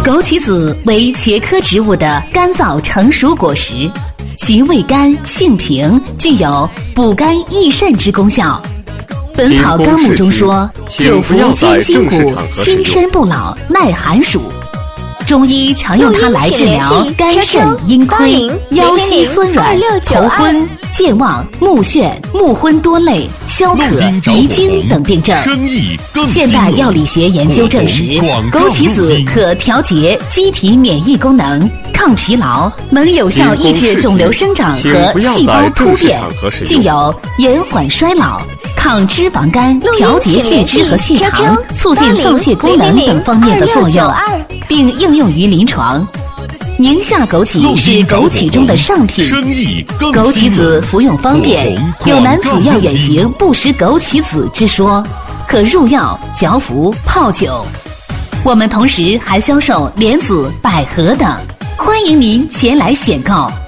枸杞子为茄科植物的干燥成熟果实，其味甘性平，具有补肝益肾之功效。本草纲目中说，久服兼筋骨，轻身不老，耐寒暑。中医常用它来治疗肝肾阴亏、腰膝酸软、头昏、健忘、目眩、目昏多泪、消渴、遗精等病症。现代药理学研究证实，枸杞子可调节机体免疫功能，抗疲劳，能有效抑制肿瘤生长和细胞突变，具有延缓衰老、抗脂肪肝、调节血脂和血糖、促进造血功能等方面的作用，并应用于临床。宁夏枸杞是枸杞中的上品，枸杞子服用方便，有男子要远行不食枸杞子之说，可入药、嚼服、泡酒。我们同时还销售莲子、百合等，欢迎您前来选购。